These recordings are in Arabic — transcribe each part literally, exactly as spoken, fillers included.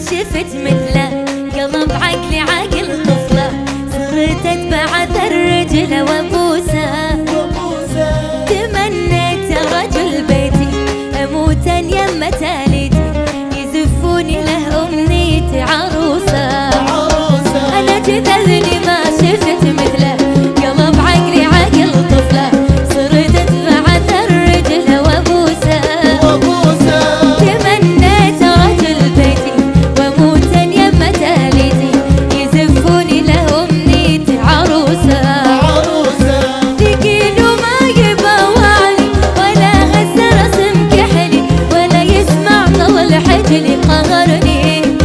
شفت مثله، قلب عقلي عقل طفله، صرت اتبع اثر رجله وابوسه. تمنيت رجل بيتي اموتا يمه تاليتي، يزفوني له امنيتي عروسه. انا جذذني ما شفت مثله، قلب عقلي عقل طفله، صرت اتبع اثر رجله وابوسه. تمنيت رجل بيتي واموتا يمه تاليتي، يزفوني له امنيتي عروسه. ثقيل وما يبوالي ولا هز رسم كحلي، ولا يسمع طول حجلي قهرني.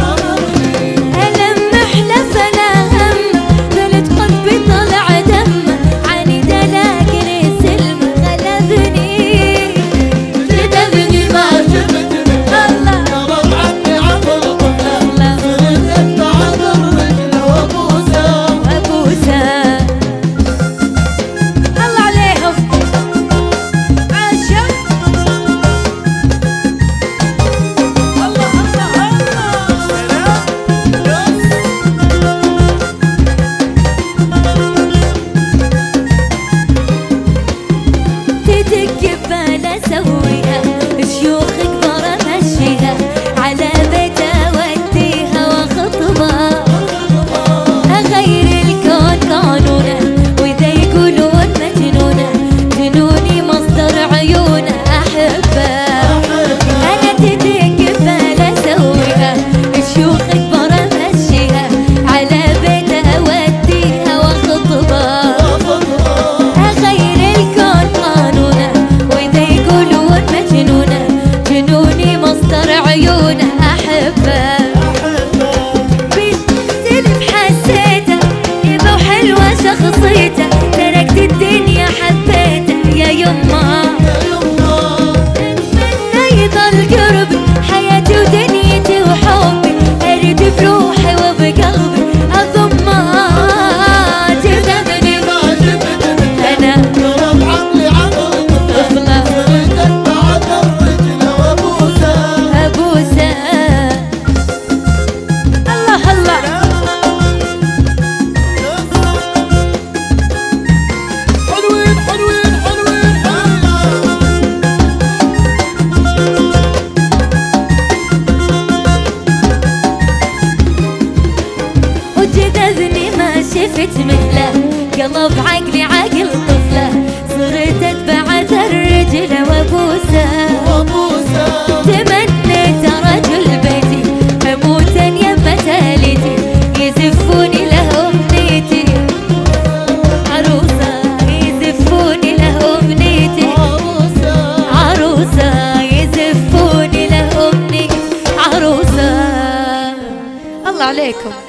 اسويها شيوخ كبار امشيها، على بيتها اوديها واخطبها. اغير الكون قانونه، واذا يقولون مجنونه، جنوني مصدر عيونه احبه. انا تدق ببال اسويها شيوخ كبار امشيها، على بيتها اوديها واخطبها. اغير الكون قانونه، مجنونة جنوني مصدر عيونه أحبه. بالسلف حسيته يبا وحلوة شخصيته، تركت الدنيا حبيته يا يما. أتمنى يضل قربي حياتي ودنيتي وحبي، أريد بروحي وبقلبي أضمه. تذبني أنا جذذني ما شفت مثله، قلب عقلي عقل طفله، صرت اتبع اثر رجله وابوسه. تمنيت رجل بيتي اموتا يمه تاليتي، يزفوني له امنيتي عروسه. يزفوني له امنيتي عروسه، يزفوني له امنيتي عروسه. الله عليكم.